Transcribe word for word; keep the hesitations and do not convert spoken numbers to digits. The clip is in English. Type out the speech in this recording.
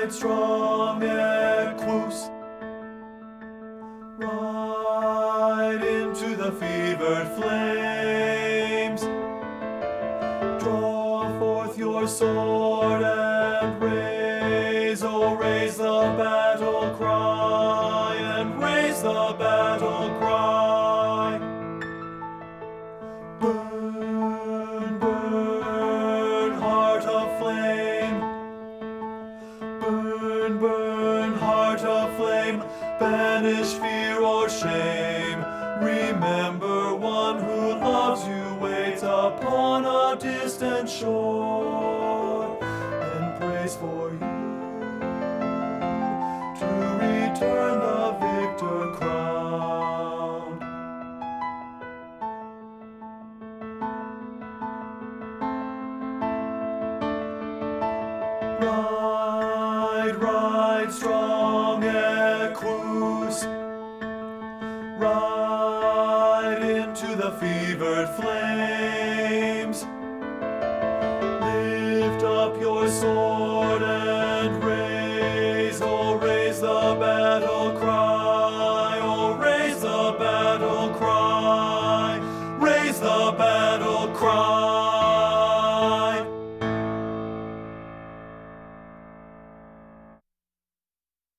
ride strong Equus, ride into the fevered flames. Draw forth your sword and raise, oh raise the battle cry, and raise the battle cry. Burn, burn, heart of flame. Burn, burn, heart of flame. Banish fear or shame. Remember, one who loves you waits upon a distant shore and prays for you to return the victor crown. Ride, ride, strong Equus, ride into the fevered flames. Lift up your sword and